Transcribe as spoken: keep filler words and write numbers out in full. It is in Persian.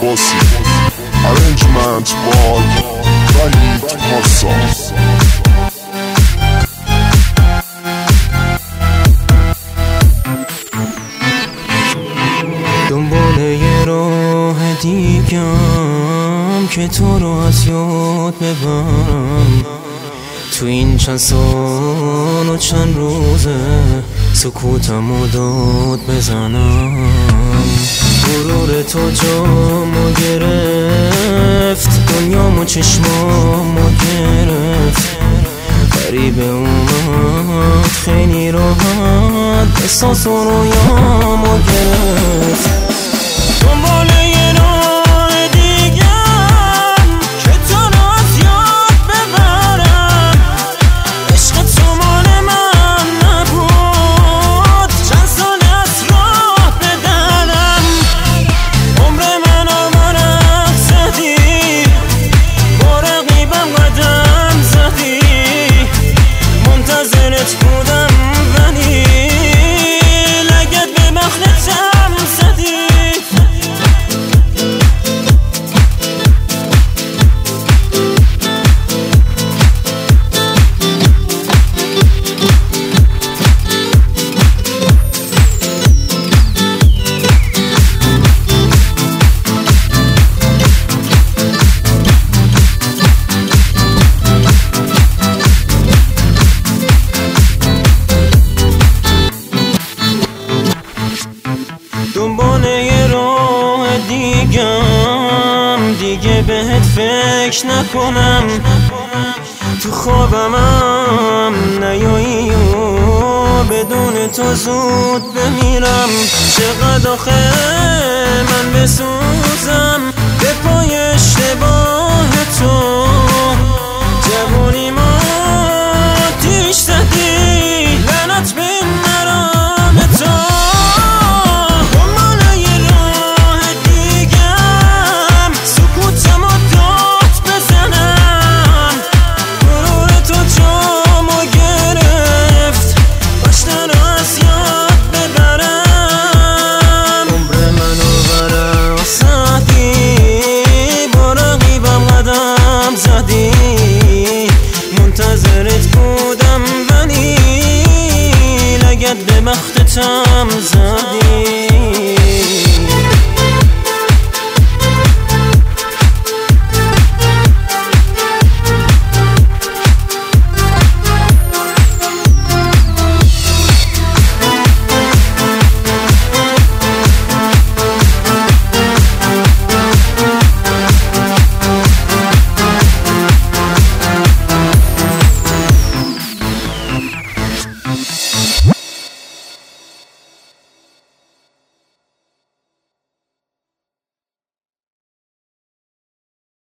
عباسی. Arrangement by وحید پارسا. دنبال یه راه دیگم که تو رو از یاد ببرم، تو این چند سال و چند روزه سکوتم و داد بزنم. غرور تو جامو گرفت، دنیامو چشمامو گرفت، غریبه اومد خیلی راحت احساس و رویامو گرفت. دنبال یه راه دیگم که تو رو از یاد ببرم، عشق تو مال من نبود، چند سال از راه بدرم. عمر منو ورق زدی، با رقیبم قدم زدی، منتظرت بودم ولی لگت به مخلصم زدی. دنبال یه راه دیگم، دیگه بهت فکر نکنم، تو خوابمم نیایی و بدون تو زود بمیرم. چقدر آخه من بسوزم